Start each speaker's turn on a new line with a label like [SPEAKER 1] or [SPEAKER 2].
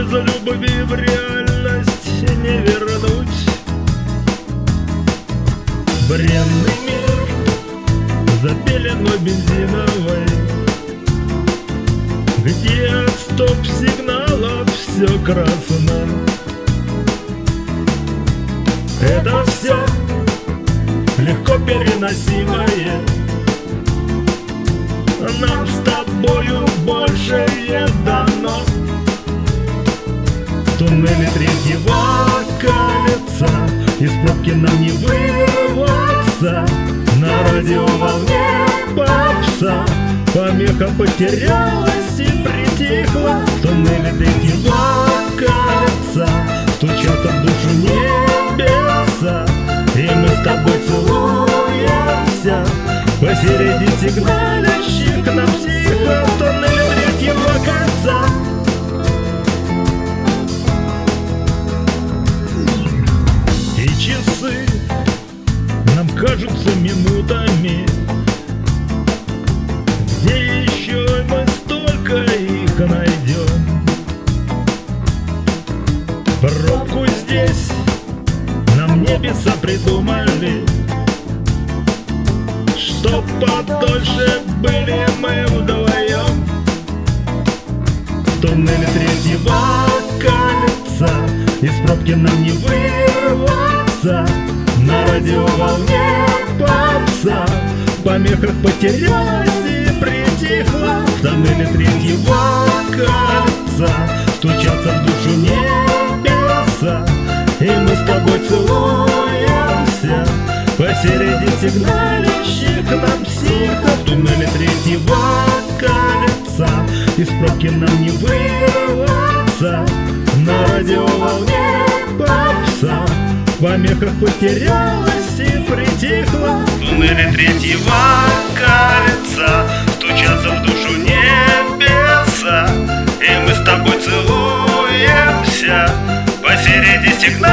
[SPEAKER 1] без любви в реальность не вернуть. Бренный мир за пеленой бензиновой, где от стоп-сигналов все красно. Это все легко переносимое, нам с тобою больше не дано. В туннеле третьего кольца из пробки нам не вырваться. На радиоволне попса помеха потерялась и притихла. В туннеле третьего кольца стучатся в душу небеса, и мы с тобой целуемся посреди сигналящих нам психов. В туннеле третьего кольца. И часы нам кажутся минутами, где еще мы столько их найдем. Пробку здесь нам небеса придумали, чтоб подольше были мы вдвоем. В туннеле третьего кольца из пробки нам не вырваться. На радиоволне попса помехах потерялась и притихла. В туннеле третьего кольца стучатся в душу небеса, и мы с тобой целуемся посреди сигналящих нам психов. В туннеле третьего кольца из пробки нам не вырваться. На радиоволне попса в помехах потерялась и притихла.
[SPEAKER 2] В туннеле третьего кольца стучатся в душу небеса, и мы с тобой целуемся посреди сигнала.